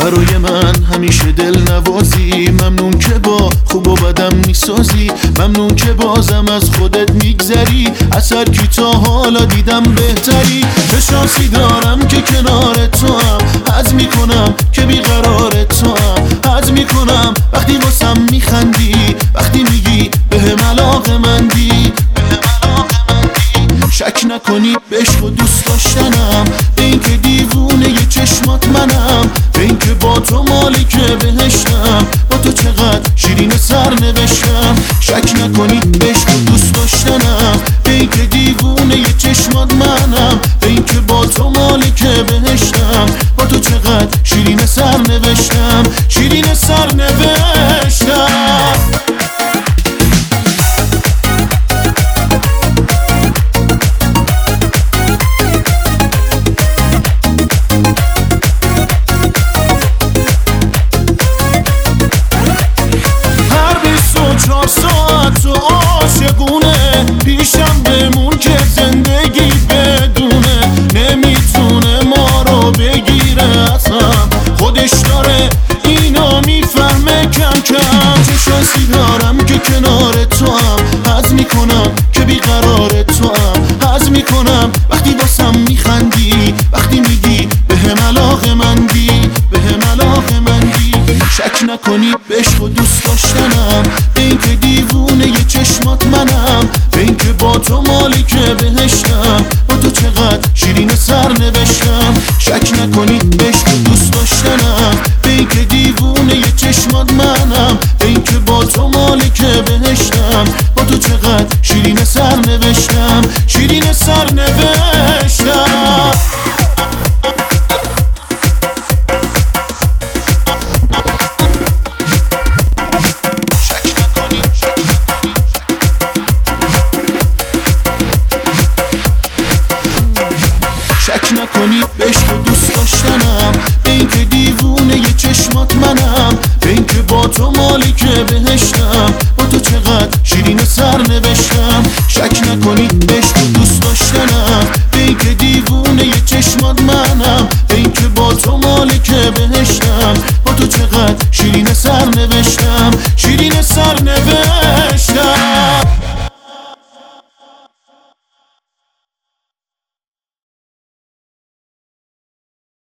برای من همیشه دل نوازی. ممنون که با خوب و بدم میسازی، ممنون که بازم از خودت میگذری. از هر کی تا حالا دیدم بهتری. چه شانسی دارم که کنار تو هم، حظ میکنم که بیقرار تو هم، حظ میکنم وقتی واسم میخندی، وقتی میگی بهم علاقه مندی. شک نکنی به عشق و دوست داشتنم، به این که دیوونه ی چشمات منم، به این که با تو مالک بهشتم، با تو چقدر شیرین سر نوشتم. شک نکنی به عشق و دوست داشتنم، به این که دیوونه ی چشمات منم، به این که با تو مالک بهشتم، با تو چقدر شیرین سر نوشتم، شیرین سر نوشتم. ساعت تو عاشقونه پیشم بمون که زندگی بدونه نمیتونه ما رو بگیره اصلا، خودش داره اینا میفهمه کم کم. چه شانسی دارم که کنار تو هم، حظ میکنم که بیقرار تو هم، حظ میکنم وقتی واسم میخندی، وقتی میگی بهم علاقه مندی، بهم علاقه مندی. شک نکنی به عشق و دوست داشتنم، به این که دیوونه ی چشمات منم، به این که با تو مالک بهشتم، با تو چقدر شیرین سر نوشتم. شک نکنی به عشق و دوست داشتنم، به این که دیوونه ی چشمات منم، به این که با تو مالک بهشتم، با تو چقدر شیرین سر نوشتم، شیرین سر نوشتم. شک نکنی به عشق و دوست داشتنم، به این که دیوونه ی چشمات منم، به این که با تو مالک بهشتم، با تو چقدر شیرین سر نوشتم. شک نکنی به عشق و دوست داشتنم، به این که دیوونه ی چشمات منم، به این که با تو مالک بهشتم، با تو چقدر شیرین سر نوشتم، شیرین سر نوشتم.